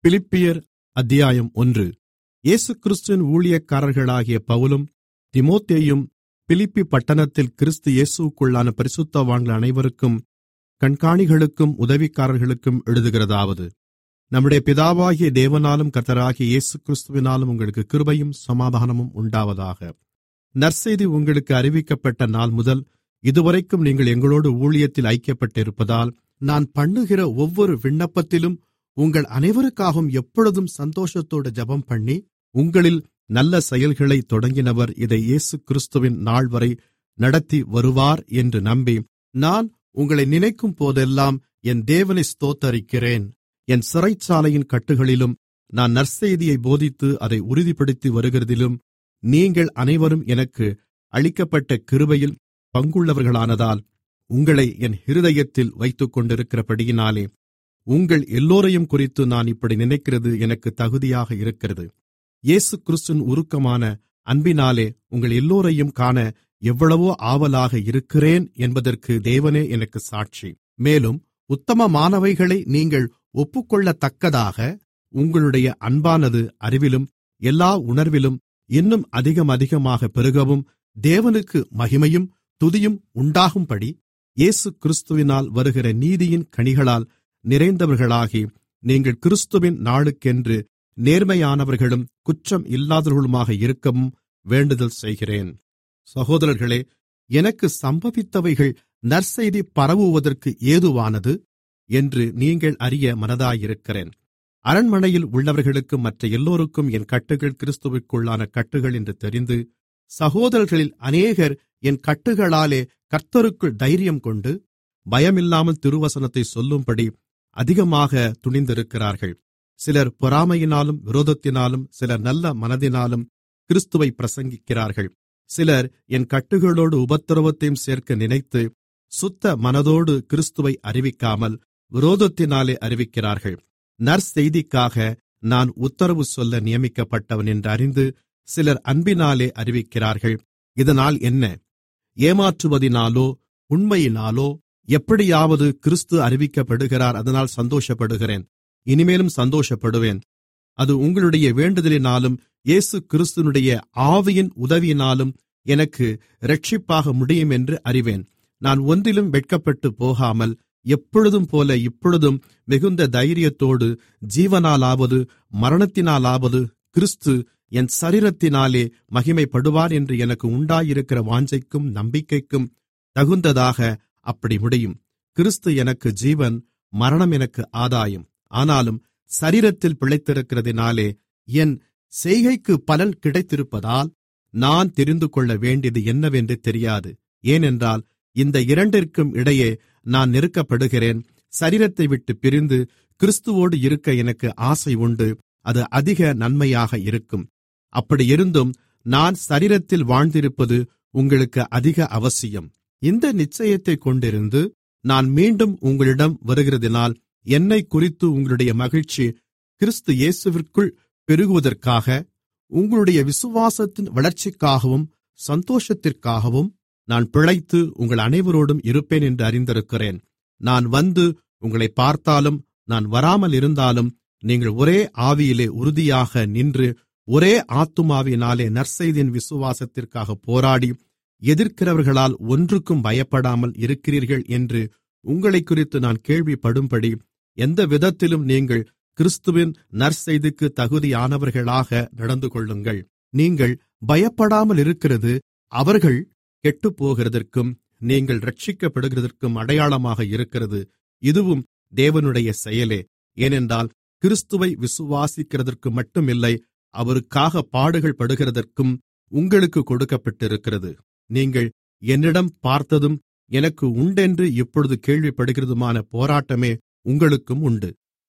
பிலிப்பியர் அத்தியாயம் 1. இயேசுகிறிஸ்துவின் ஊழியக்காரர்களாகிய பவுலும் தீமோத்தேயுவும் பிலிப்பி பட்டணத்தில் கிறிஸ்து இயேசுவுக்குள்ளான பரிசுத்தவான்கள் அனைவருக்கும் கண்காணிகளுக்கும் உதவிக்காரர்களுக்கும் எழுதுகிறதாவது, நம்முடைய பிதாவாகிய தேவனாலும் கர்த்தராகிய இயேசுகிறிஸ்துவினாலும் உங்களுக்கு கிருபையும் சமாதானமும் உண்டாவதாக. நற்செய்தி உங்களுக்கு அறிவிக்கப்பட்ட நாள் முதல் இதுவரைக்கும் நீங்கள் எங்களோடு ஊழியத்தில் ஐக்கியப்பட்டிருப்பதால், நான் பண்ணுகிற ஒவ்வொரு விண்ணப்பத்திலும் உங்கள் அனைவருக்காகவும் எப்பொழுதும் சந்தோஷத்தோடு ஜெபம்பண்ணி, உங்களில் நல்ல செயல்களை தொடங்கினவர் இதை இயேசுகிறிஸ்துவின் நாள்வரை நடத்தி வருவார் என்று நம்பி, நான் உங்களை நினைக்கும் போதெல்லாம் என் தேவனை ஸ்தோத்தரிக்கிறேன். என் சிறைச்சாலையின் கட்டுகளிலும் நான் நற்செய்தியை போதித்து அதை உறுதிப்படுத்தி வருகிறதிலும் நீங்கள் அனைவரும் எனக்கு அளிக்கப்பட்ட கிருபையில் பங்குள்ளவர்களானதால், உங்களை என் இருதயத்தில் வைத்துக்கொண்டிருக்கிறபடியினாலே உங்கள் எல்லோரையும் குறித்து நான் இப்படி நினைக்கிறது எனக்கு தகுதியாக இருக்கிறது. இயேசுகிறிஸ்துவின் உருக்கமான அன்பினாலே உங்கள் எல்லோரையும் காண எவ்வளவோ ஆவலாக இருக்கிறேன் என்பதற்கு தேவனே எனக்கு சாட்சி. மேலும் உத்தமமானவைகளை நீங்கள் ஒப்புக்கொள்ளத்தக்கதாக உங்களுடைய அன்பானது அறிவிலும் எல்லா உணர்விலும் இன்னும் அதிகமாக பெருகவும், தேவனுக்கு மகிமையும் துதியும் உண்டாகும்படி இயேசுகிறிஸ்துவினால் வருகிற நீதியின் கனிகளால் நிறைந்தவர்களாகி, நீங்கள் கிறிஸ்துவின் நாளுக்கென்று நேர்மையானவர்களும் குற்றம் இல்லாதவர்களுமாக இருக்கவும் வேண்டுதல் செய்கிறேன். சகோதரர்களே, எனக்கு சம்பவித்தவைகள் நற்செய்தி பரவுவதற்கு ஏதுவானது என்று நீங்கள் அறிய மனதாயிருக்கிறேன். அரண்மனையில் உள்ளவர்களுக்கும் மற்ற எல்லோருக்கும் என் கட்டுகள் கிறிஸ்துவிற்குள்ளான கட்டுகள் என்று தெரிந்து, சகோதரர்களில் அநேகர் என் கட்டுகளாலே கர்த்தருக்குள் தைரியம் கொண்டு பயமில்லாமல் திருவசனத்தை சொல்லும்படி அதிகமாக துணிந்திருக்கிறார்கள். சிலர் பொறாமையினாலும் விரோதத்தினாலும், சிலர் நல்ல மனதினாலும் கிறிஸ்துவை பிரசங்கிக்கிறார்கள். சிலர் என் கட்டுகளோடு உபத்திரவத்தையும் சேர்க்க நினைத்து சுத்த மனதோடு கிறிஸ்துவை அறிவிக்காமல் விரோதத்தினாலே அறிவிக்கிறார்கள். நற்செய்திக்காக நான் உத்தரவு சொல்ல நியமிக்கப்பட்டவன் என்று அறிந்து சிலர் அன்பினாலே அறிவிக்கிறார்கள். இதனால் என்ன? ஏமாற்றுவதினாலோ உண்மையினாலோ எப்படியாவது கிறிஸ்து அறிவிக்கப்படுகிறார், அதனால் சந்தோஷப்படுகிறேன். இனிமேலும் சந்தோஷப்படுவேன். அது உங்களுடைய வேண்டுதலினாலும் இயேசு கிறிஸ்துவினுடைய ஆவியின் உதவியினாலும் எனக்கு இரட்சிப்பாக முடியும் என்று அறிவேன். நான் ஒன்றிலும் வெட்கப்பட்டு போகாமல் எப்பொழுதும் போல இப்பொழுதும் மிகுந்த தைரியத்தோடு ஜீவனாலாவது மரணத்தினாலாவது கிறிஸ்து என் சரீரத்தினாலே மகிமைப்படுவார் என்று எனக்கு உண்டாயிருக்கிற வாஞ்சைக்கும் நம்பிக்கைக்கும் தகுந்ததாக அப்படி முடியும். கிறிஸ்து எனக்கு ஜீவன், மரணம் எனக்கு ஆதாயம். ஆனாலும் சரீரத்தில் பிழைத்திருக்கிறதினாலே என் செய்கைக்கு பலன் கிடைத்திருப்பதால் நான் தெரிந்து கொள்ள வேண்டியது என்னவென்று தெரியாது. ஏனென்றால் இந்த இரண்டிற்கும் இடையே நான் நெருக்கப்படுகிறேன். சரீரத்தை விட்டு பிரிந்து கிறிஸ்துவோடு இருக்க எனக்கு ஆசை உண்டு. அது அதிக நன்மையாக இருக்கும். அப்படி இருந்தும் நான் சரீரத்தில் வாழ்ந்திருப்பது உங்களுக்கு அதிக அவசியம். இந்த நிச்சயத்தை கொண்டிருந்து நான் மீண்டும் உங்களிடம் வருகிறதினால் என்னை குறித்து உங்களுடைய மகிழ்ச்சி கிறிஸ்து இயேசுவிற்குள் பெருகுவதற்காக, உங்களுடைய விசுவாசத்தின் வளர்ச்சிக்காகவும் சந்தோஷத்திற்காகவும் நான் பிழைத்து உங்கள் அனைவரோடும் இருப்பேன் என்று அறிந்திருக்கிறேன். நான் வந்து உங்களை பார்த்தாலும் நான் வராமல் இருந்தாலும் நீங்கள் ஒரே ஆவியிலே உறுதியாக நின்று ஒரே ஆத்துமாவினாலே நற்செய்தியின் விசுவாசத்திற்காக போராடி எதிர்க்கிறவர்களால் ஒன்றுக்கும் பயப்படாமல் இருக்கிறீர்கள் என்று உங்களைக் குறித்து நான் கேள்விப்படும்படி எந்த விதத்திலும் நீங்கள் கிறிஸ்துவின் நற்செய்திக்கு தகுதியானவர்களாக நடந்து கொள்ளுங்கள். நீங்கள் பயப்படாமல் இருக்கிறது அவர்கள் கெட்டுப்போகிறதற்கும் நீங்கள் இரட்சிக்கப்படுகிறதற்கும் அடையாளமாக இருக்கிறது. இதுவும் தேவனுடைய செயலே. ஏனென்றால் கிறிஸ்துவை விசுவாசிக்கிறதற்கு மட்டுமில்லை, அவருக்காக பாடுகள் படுகிறதற்கும் உங்களுக்கு கொடுக்கப்பட்டிருக்கிறது. நீங்கள் என்னிடம் பார்த்ததும் எனக்கு உண்டென்று இப்பொழுது கேள்விப்படுகிறதுமான போராட்டமே உங்களுக்கும் உண்டு.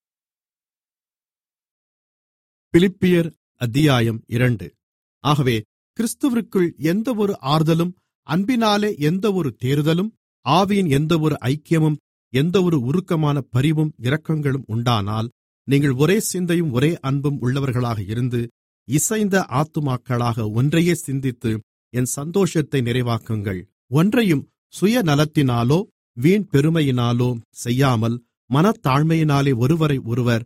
பிலிப்பியர் அத்தியாயம் 2. ஆகவே கிறிஸ்துவிற்குள் எந்தவொரு ஆறுதலும், அன்பினாலே எந்தவொரு தேறுதலும், ஆவியின் எந்தவொரு ஐக்கியமும், எந்தவொரு உருக்கமான பரிவும் இரக்கங்களும் உண்டானால், நீங்கள் ஒரே சிந்தையும் ஒரே அன்பும் உள்ளவர்களாக இருந்து இசைந்த ஆத்துமாக்களாக ஒன்றையே சிந்தித்து என் சந்தோஷத்தை நிறைவாக்குங்கள். ஒன்றையும் சுயநலத்தினாலோ வீண் பெருமையினாலோ செய்யாமல் மனத்தாழ்மையினாலே ஒருவரை ஒருவர்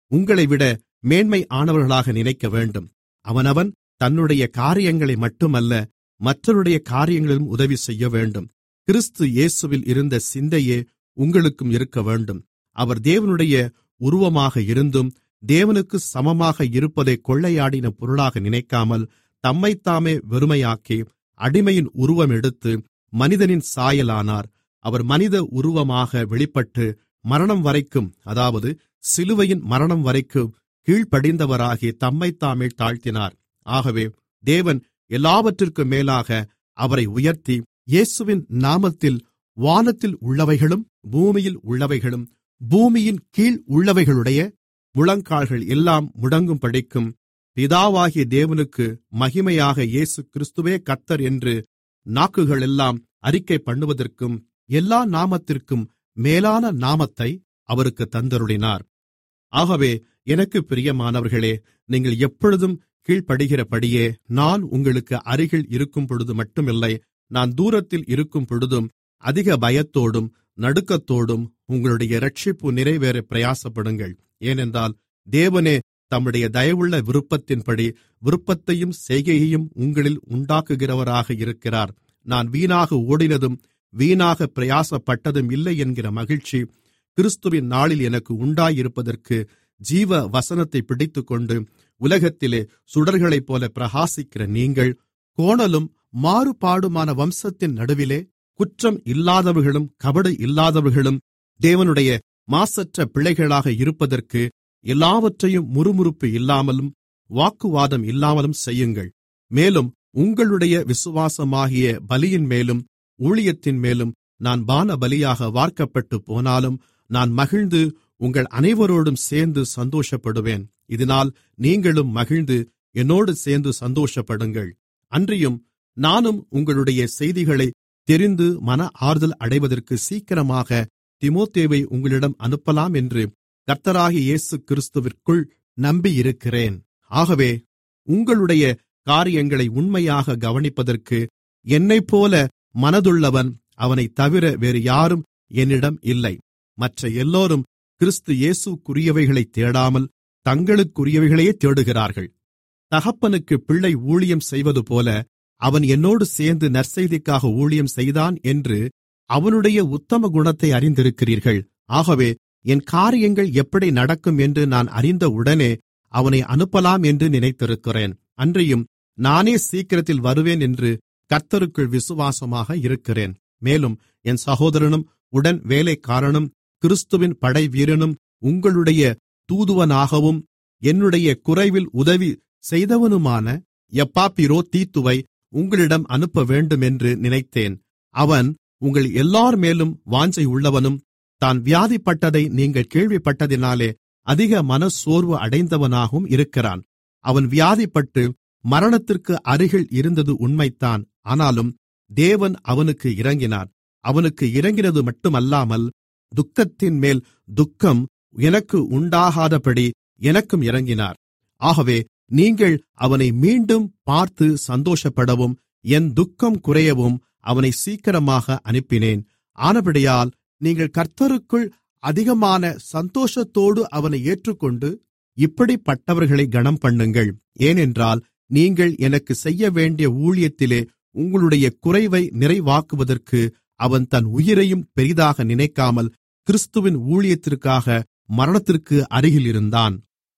உங்களைவிட மேன்மையானவர்களாக நினைக்க வேண்டும். அவனவன் தன்னுடைய காரியங்களை மட்டுமல்ல, மற்றவருடைய காரியங்களிலும் உதவி செய்ய வேண்டும். கிறிஸ்து இயேசுவில் இருந்த சிந்தையே உங்களுக்கும் இருக்க வேண்டும். அவர் தேவனுடைய உருவமாக இருந்தும் தேவனுக்கு சமமாக இருப்பதை கொள்ளையாடின பொருளாக நினைக்காமல் தம்மைத்தாமே வெறுமையாக்கி அடிமையின் உருவம் எடுத்து மனிதனின் சாயலானார். அவர் மனித உருவமாக வெளிப்பட்டு மரணம் வரைக்கும், அதாவது சிலுவையின் மரணம் வரைக்கும் கீழ்ப்படிந்தவராகி தம்மைத்தாமே தாழ்த்தினார். ஆகவே தேவன் எல்லாவற்றிற்கும் மேலாக அவரை உயர்த்தி இயேசுவின் நாமத்தில் வானத்தில் உள்ளவைகளும் பூமியில் உள்ளவைகளும் பூமியின் கீழ் உள்ளவைகளுடைய முழங்கால்கள் எல்லாம் முடங்கும்படிக்கும் பிதாவாகிய தேவனுக்கு மகிமையாக இயேசு கிறிஸ்துவே கர்த்தர் என்று நாக்குகளெல்லாம் அறிக்கை பண்ணுவதற்கும் எல்லா நாமத்திற்கும் மேலான நாமத்தை அவருக்கு தந்தருளினார். ஆகவே எனக்கு பிரியமானவர்களே, நீங்கள் எப்பொழுதும் கீழ்ப்படுகிறபடியே நான் உங்களுக்கு அருகில் இருக்கும்பொழுது மட்டுமில்லை, நான் தூரத்தில் இருக்கும்பொழுதும் அதிக பயத்தோடும் நடுக்கத்தோடும் உங்களுடைய இரட்சிப்பு நிறைவேற பிரயாசப்படுங்கள். ஏனென்றால் தேவனே தம்முடைய தயவுள்ள விருப்பத்தின்படி விருப்பத்தையும் செய்கையையும் உங்களில் உண்டாக்குகிறவராக இருக்கிறார். நான் வீணாக ஓடினதும் வீணாக பிரயாசப்பட்டதும் இல்லை என்கிற மகிழ்ச்சி கிறிஸ்துவின் நாளில் எனக்கு உண்டாயிருப்பதற்கு ஜீவ வசனத்தை பிடித்துக்கொண்டு உலகத்திலே சுடர்களைப் போல பிரகாசிக்கிற நீங்கள் கோணலும் மாறுபாடுமான வம்சத்தின் நடுவிலே குற்றம் இல்லாதவர்களும் கபடு இல்லாதவர்களும் தேவனுடைய மாசற்ற பிள்ளைகளாக இருப்பதற்கு எல்லாவற்றையும் முறுமுறுப்பு இல்லாமலும் வாக்குவாதம் இல்லாமலும் செய்யுங்கள். மேலும் உங்களுடைய விசுவாசமாகிய பலியின் மேலும் ஊழியத்தின் மேலும் நான் பானபலியாக வார்க்கப்பட்டு போனாலும் நான் மகிழ்ந்து உங்கள் அனைவரோடும் சேர்ந்து சந்தோஷப்படுவேன். இதனால் நீங்களும் மகிழ்ந்து என்னோடு சேர்ந்து சந்தோஷப்படுங்கள். அன்றியும் நானும் உங்களுடைய செய்திகளை தெரிந்து மன ஆறுதல் அடைவதற்கு சீக்கிரமாக தீமோத்தேயுவை உங்களிடம் அனுப்பலாம் என்று கர்த்தராகிய இயேசு கிறிஸ்துவிற்குள் நம்பியிருக்கிறேன். ஆகவே உங்களுடைய காரியங்களை உண்மையாக கவனிப்பதற்கு என்னைப்போல மனதுள்ளவன் அவனைத் தவிர வேறு யாரும் என்னிடம் இல்லை. மற்ற எல்லோரும் கிறிஸ்து இயேசுக்குரியவைகளைத் தேடாமல் தங்களுக்குரியவைகளையே தேடுகிறார்கள். தகப்பனுக்கு பிள்ளை ஊழியம் செய்வதுபோல அவன் என்னோடு சேர்ந்து நற்செய்திக்காக ஊழியம் செய்தான் என்று அவனுடைய உத்தம குணத்தை அறிந்திருக்கிறீர்கள். ஆகவே என் காரியங்கள் எப்படி நடக்கும் என்று நான் அறிந்தவுடனே அவனை அனுப்பலாம் என்று நினைத்திருக்கிறேன். அன்றியும் நானே சீக்கிரத்தில் வருவேன் என்று கர்த்தருக்குள் விசுவாசமாக இருக்கிறேன். மேலும் என் சகோதரனும் உடன் வேலைக்காரனும் கிறிஸ்துவின் படைவீரனும் உங்களுடைய தூதுவனாகவும் என்னுடைய குறைவில் உதவி செய்தவனுமான எப்பாப்பிரோதீத்துவை உங்களிடம் அனுப்ப வேண்டும் என்று நினைத்தேன். அவன் உங்கள் எல்லார் மேலும் வாஞ்சை உள்ளவனும் தான் வியாதிப்பட்டதை நீங்கள் கேள்விப்பட்டதினாலே அதிக மனச்சோர்வு அடைந்தவனாகவும் இருக்கிறான். அவன் வியாதிப்பட்டு மரணத்திற்கு அருகில் இருந்தது உண்மைத்தான். ஆனாலும் தேவன் அவனுக்கு இரங்கினார். அவனுக்கு இரங்கினது மட்டுமல்லாமல் துக்கத்தின் மேல் துக்கம் எனக்கு உண்டாகாதபடி எனக்கும் இரங்கினார். ஆகவே நீங்கள் அவனை மீண்டும் பார்த்து சந்தோஷப்படவும் என் துக்கம் குறையவும் அவனை சீக்கிரமாக அனுப்பினேன். ஆனபடியால் நீங்கள் கர்த்தருக்குள் அதிகமான சந்தோஷத்தோடு அவனை ஏற்றுக்கொண்டு இப்படிப்பட்டவர்களை கனம்பண்ணுங்கள். ஏனென்றால் நீங்கள் எனக்கு செய்யவேண்டிய ஊழியத்திலே உங்களுடைய குறைவை நிறைவாக்குவதற்கு அவன் தன் உயிரையும் பெரிதாக நினைக்காமல் கிறிஸ்துவின் ஊழியத்திற்காக மரணத்திற்கு அருகில் இருந்தான்.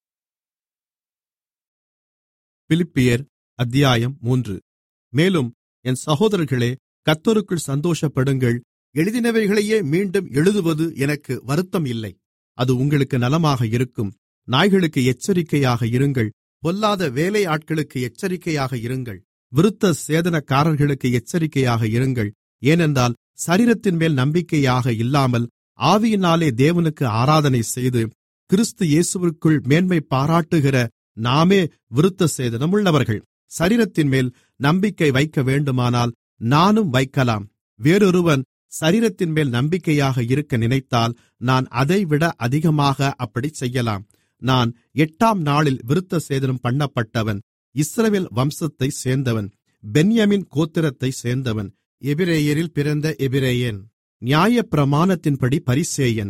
பிலிப்பியர் அத்தியாயம் 3. மேலும் என் சகோதரர்களே, கர்த்தருக்குள் சந்தோஷப்படுங்கள். எழுதினவைகளையே மீண்டும் எழுதுவது எனக்கு வருத்தம் இல்லை. அது உங்களுக்கு நலமாக இருக்கும். நாய்களுக்கு எச்சரிக்கையாக இருங்கள். பொல்லாத வேலையாட்களுக்கு எச்சரிக்கையாக இருங்கள். விருத்த சேதனக்காரர்களுக்கு எச்சரிக்கையாக இருங்கள். ஏனென்றால் சரீரத்தின் மேல் நம்பிக்கையாக இல்லாமல் ஆவியினாலே தேவனுக்கு ஆராதனை செய்து கிறிஸ்து இயேசுவிற்குள் மேன்மை பாராட்டுகிற நாமே விருத்த சேதனம் உள்ளவர்கள். சரீரத்தின் மேல் நம்பிக்கை வைக்க வேண்டுமானால் நானும் வைக்கலாம். வேறொருவன் சரீரத்தின் மேல் நம்பிக்கையாக இருக்க நினைத்தால் நான் அதைவிட அதிகமாக அப்படி செய்யலாம். நான் 8ஆம் நாளில் விருத்த சேதனம் பண்ணப்பட்டவன். இஸ்ரவேல் வம்சத்தைச் சேர்ந்தவன். பென்யமீன் கோத்திரத்தைச் சேர்ந்தவன். எபிரெயரில் பிறந்த எபிரெயன். நியாயப்பிரமாணத்தின்படி பரிசேயன்.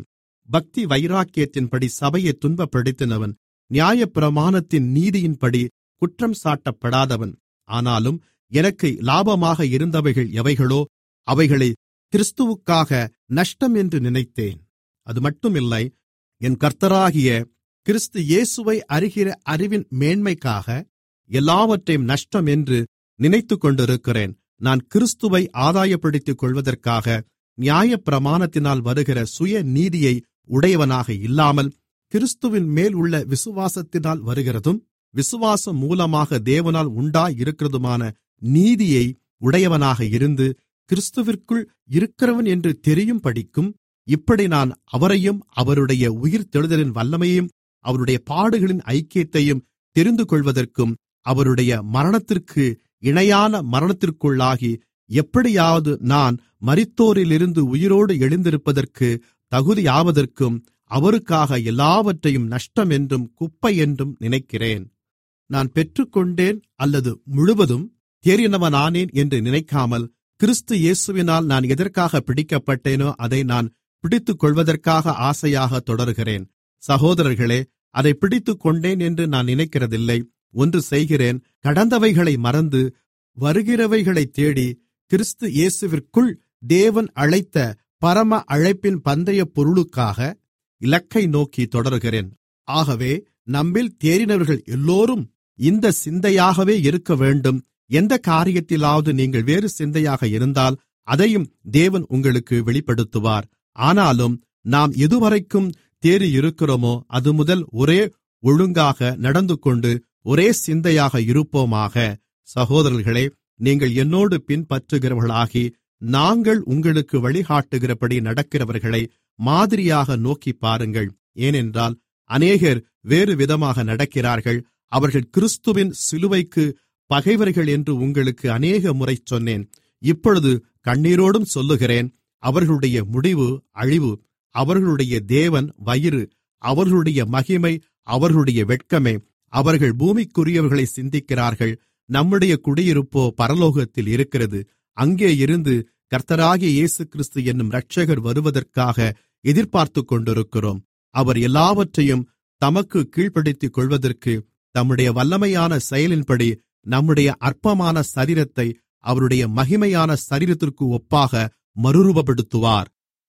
பக்தி வைராக்கியத்தின்படி சபையை துன்பப்படுத்தினவன், நியாயப்பிரமாணத்தின் நீதியின்படி குற்றம் சாட்டப்படாதவன். ஆனாலும் எனக்கு லாபமாக இருந்தவைகள் எவைகளோ அவைகளை கிறிஸ்துவுக்காக நஷ்டம் என்று நினைத்தேன். அது மட்டுமில்லை, என் கர்த்தராகிய கிறிஸ்து இயேசுவை அறிகிற அறிவின் மேன்மைக்காக எல்லாவற்றையும் நஷ்டம் என்று நினைத்துக்கொண்டிருக்கிறேன். நான் கிறிஸ்துவை ஆதாயப்படுத்திக் கொள்வதற்காக நியாயப்பிரமாணத்தினால் வருகிற சுய நீதியை உடையவனாக இல்லாமல், கிறிஸ்துவின் மேல் உள்ள விசுவாசத்தினால் வருகிறதும் விசுவாசம் மூலமாக தேவனால் உண்டாயிருக்கிறதுமான நீதியை உடையவனாக இருந்து, கிறிஸ்துவிற்குள் இருக்கிறவன் என்று தெரியும்படிக்கும், இப்படி நான் அவரையும் அவருடைய உயிர்த்தெழுதலின் வல்லமையையும் அவருடைய பாடுகளின் ஐக்கியத்தையும் தெரிந்துகொள்வதற்கும், அவருடைய மரணத்திற்கு இணையான மரணத்திற்குள்ளாகி எப்படியாவது நான் மரித்தோரிலிருந்து உயிரோடு எழுந்திருப்பதற்கு தகுதியாவதற்கும் அவருக்காக எல்லாவற்றையும் நஷ்டம் என்றும் குப்பை என்றும் நினைக்கிறேன். நான் பெற்றுக்கொண்டேன் அல்லது முழுவதும் தேறினவனானேன் என்று நினைக்காமல், கிறிஸ்து இயேசுவினால் நான் எதற்காக பிடிக்கப்பட்டேனோ அதை நான் பிடித்துக்கொள்வதற்காக ஆசையாக தொடர்கிறேன். சகோதரர்களே, அதை பிடித்துக்கொண்டேன் என்று நான் நினைக்கிறதில்லை. ஒன்று செய்கிறேன், கடந்தவைகளை மறந்து வருகிறவைகளைத் தேடி கிறிஸ்து இயேசுவிற்குள் தேவன் அழைத்த பரம அழைப்பின் பந்தயப் பொருளுக்காக இலக்கை நோக்கி தொடருகிறேன். ஆகவே நம்மில் தேறினவர்கள் எல்லோரும் இந்த சிந்தையாகவே இருக்க வேண்டும். எந்த காரியத்திலாவது நீங்கள் வேறு சிந்தையாக இருந்தால் அதையும் தேவன் உங்களுக்கு வெளிப்படுத்துவார். ஆனாலும் நாம் எதுவரைக்கும் தேறியிருக்கிறோமோ அது முதல் ஒரே ஒழுங்காக நடந்துகொண்டு ஒரே சிந்தையாக இருப்போமாக. சகோதரர்களே, நீங்கள் என்னோடு பின்பற்றுகிறவர்களாகி நாங்கள் உங்களுக்கு வழிகாட்டுகிறபடி நடக்கிறவர்களை மாதிரியாக நோக்கிப் பாருங்கள். ஏனென்றால் அநேகர் வேறு விதமாக நடக்கிறார்கள். அவர்கள் கிறிஸ்துவின் சிலுவைக்கு பகைவர்கள் என்று உங்களுக்கு அநேக முறை சொன்னேன். இப்பொழுது கண்ணீரோடும் சொல்லுகிறேன், அவர்களுடைய முடிவு அழிவு. அவர்களுடைய தேவன் வயிறு, அவர்களுடைய மகிமை அவர்களுடைய வெட்கமே. அவர்கள் பூமிக்குரியவர்களை சிந்திக்கிறார்கள். நம்முடைய குடியிருப்போ பரலோகத்தில் இருக்கிறது. அங்கே இருந்து கர்த்தராகிய இயேசு கிறிஸ்து என்னும் இரட்சகர் வருவதற்காக எதிர்பார்த்துக் கொண்டிருக்கிறோம். அவர் எல்லாவற்றையும் தமக்கு கீழ்ப்படுத்திக் கொள்வதற்கு தம்முடைய வல்லமையான செயலின்படி நம்முடைய அற்பமான சரீரத்தை அவருடைய மகிமையான சரீரத்திற்கு ஒப்பாக மறுரூபப்படுத்துவார்.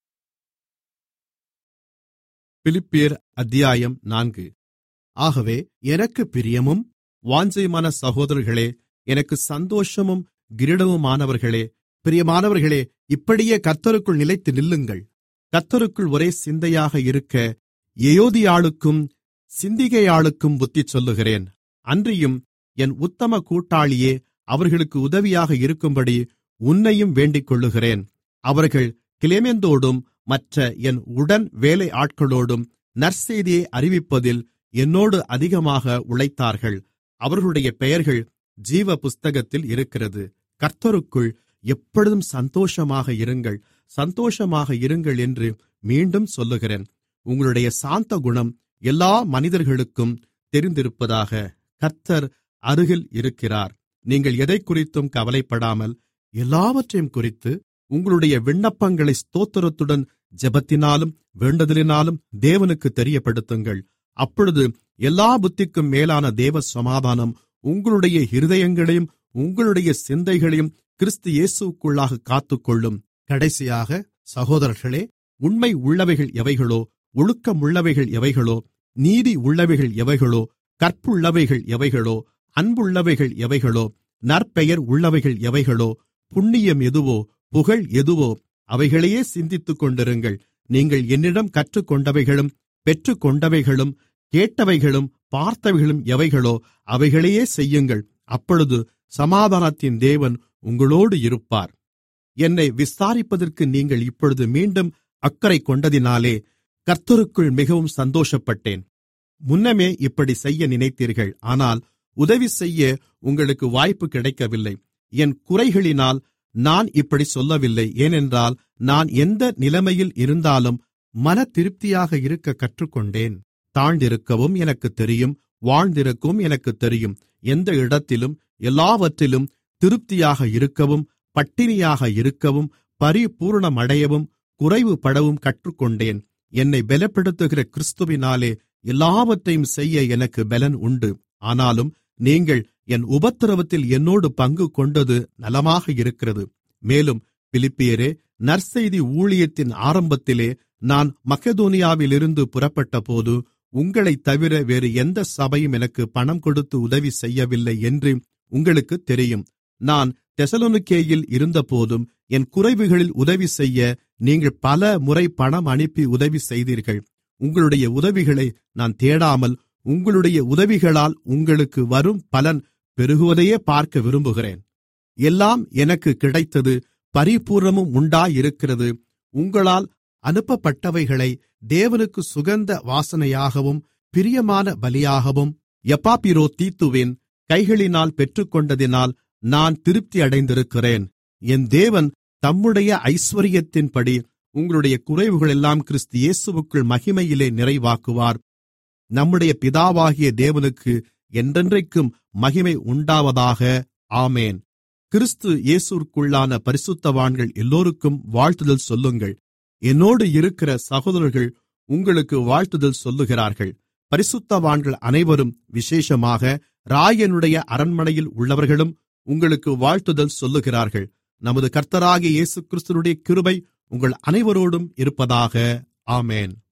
பிலிப்பியர் அத்தியாயம் 4. ஆகவே எனக்கு பிரியமும் வாஞ்சையுமான சகோதரர்களே, எனக்கு சந்தோஷமும் கிரீடமுமானவர்களே, பிரியமானவர்களே, இப்படியே கர்த்தருக்குள் நிலைத்து நில்லுங்கள். கர்த்தருக்குள் ஒரே சிந்தையாக இருக்க எயோதியாளுக்கும் சிந்திகையாளுக்கும் புத்தி சொல்லுகிறேன். அன்றியும் என் உத்தம கூட்டாளியே, அவர்களுக்கு உதவியாக இருக்கும்படி உன்னையும் வேண்டிக்கொள்ளுகிறேன். அவர்கள் கிலேமெந்தோடும் மற்ற என் உடன் வேலை ஆட்களோடும் நற்செய்தியை அறிவிப்பதில் என்னோடு அதிகமாக உழைத்தார்கள். அவர்களுடைய பெயர்கள் ஜீவ புஸ்தகத்தில் இருக்கிறது. கர்த்தருக்குள் எப்பொழுதும் சந்தோஷமாக இருங்கள், சந்தோஷமாக இருங்கள் என்று மீண்டும் சொல்லுகிறேன். உங்களுடைய சாந்த குணம் எல்லா மனிதர்களுக்கும் தெரிந்திருப்பதாக. கர்த்தர் அருகில் இருக்கிறார். நீங்கள் எதைக்குறித்தும் கவலைப்படாமல் எல்லாவற்றையும் குறித்து உங்களுடைய விண்ணப்பங்களை ஸ்தோத்திரத்துடன் ஜெபத்தினாலும் வேண்டுதலினாலும் தேவனுக்கு தெரியப்படுத்துங்கள். அப்பொழுது எல்லா புத்திக்கும் மேலான தேவ சமாதானம் உங்களுடைய இருதயங்களையும் உங்களுடைய சிந்தைகளையும் கிறிஸ்து இயேசுவுக்குள்ளாக காத்துக்கொள்ளும். கடைசியாக சகோதரர்களே, உண்மை உள்ளவைகள் எவைகளோ, ஒழுக்கமுள்ளவைகள் எவைகளோ, நீதி உள்ளவைகள் எவைகளோ, கற்புள்ளவைகள் எவைகளோ, அன்புள்ளவைகள் எவைகளோ, நற்பெயர் உள்ளவைகள் எவைகளோ, புண்ணியம் எதுவோ, புகழ் எதுவோ, அவைகளையே சிந்தித்துக் கொண்டிருங்கள். நீங்கள் என்னிடம் கற்றுக்கொண்டவைகளும் பெற்றுக்கொண்டவைகளும் கேட்டவைகளும் பார்த்தவைகளும் எவைகளோ அவைகளையே செய்யுங்கள். அப்பொழுது சமாதானத்தின் தேவன் உங்களோடு இருப்பார். என்னை விசாரிப்பதற்கு நீங்கள் இப்பொழுது மீண்டும் அக்கறை கொண்டதினாலே கர்த்தருக்குள் மிகவும் சந்தோஷப்பட்டேன். முன்னமே இப்படி செய்ய நினைத்தீர்கள், ஆனால் உதவி செய்ய உங்களுக்கு வாய்ப்பு கிடைக்கவில்லை. என் குறைகளினால் நான் இப்படி சொல்லவில்லை. ஏனென்றால் நான் எந்த நிலைமையில் இருந்தாலும் மன திருப்தியாக இருக்க கற்றுக்கொண்டேன். தாழ்ந்திருக்கவும் எனக்கு தெரியும், வாழ்ந்திருக்கவும் எனக்கு தெரியும். எந்த இடத்திலும் எல்லாவற்றிலும் திருப்தியாக இருக்கவும் பட்டினியாக இருக்கவும் பரிபூரணமடையவும் குறைவுபடவும் கற்றுக்கொண்டேன். என்னை பலப்படுத்துகிற கிறிஸ்துவினாலே எல்லாவற்றையும் செய்ய எனக்கு பலன் உண்டு. ஆனாலும் நீங்கள் என் உபத்திரவத்தில் என்னோடு பங்கு கொண்டது நலமாக இருக்கிறது. மேலும் பிலிப்பியரே, நற்செய்தி ஊழியத்தின் ஆரம்பத்திலே நான் மக்கெதோனியாவிலிருந்து புறப்பட்டபோது உங்களைத் தவிர வேறு எந்த சபையும் எனக்கு பணம் கொடுத்து உதவி செய்யவில்லை என்று உங்களுக்குத் தெரியும். நான் தெசலோனிக்கேயில் இருந்தபோதும் என் குறைவுகளில் உதவி செய்ய நீங்கள் பல முறை பணம் அனுப்பி உதவி செய்தீர்கள். உங்களுடைய உதவிகளை நான் தேடாமல் உங்களுடைய உதவிகளால் உங்களுக்கு வரும் பலன் பெருகுவதையே பார்க்க விரும்புகிறேன். எல்லாம் எனக்கு கிடைத்தது, பரிபூரணமும் உண்டாயிருக்கிறது. உங்களால் அனுப்பப்பட்டவைகளை தேவனுக்கு சுகந்த வாசனையாகவும் பிரியமான பலியாகவும் எப்பாப்பிரோதீத்துவின் கைகளினால் பெற்றுக்கொண்டதினால் நான் திருப்தி அடைந்திருக்கிறேன். என் தேவன் தம்முடைய ஐசுவரியத்தின்படி உங்களுடைய குறைவுகளெல்லாம் கிறிஸ்து இயேசுவுக்குள் மகிமையிலே நிறைவாக்குவார். நம்முடைய பிதாவாகிய தேவனுக்கு என்றென்றைக்கும் மகிமை உண்டாவதாக. ஆமேன். கிறிஸ்து இயேசுவுக்குள்ளான பரிசுத்தவான்கள் எல்லோருக்கும் வாழ்த்துதல் சொல்லுங்கள். என்னோடு இருக்கிற சகோதரர்கள் உங்களுக்கு வாழ்த்துதல் சொல்லுகிறார்கள். பரிசுத்தவான்கள் அனைவரும், விசேஷமாக ராயனுடைய அரண்மனையில் உள்ளவர்களும் உங்களுக்கு வாழ்த்துதல் சொல்லுகிறார்கள். நமது கர்த்தராகிய இயேசு கிறிஸ்துவினுடைய கிருபை உங்கள் அனைவரோடும் இருப்பதாக. ஆமேன்.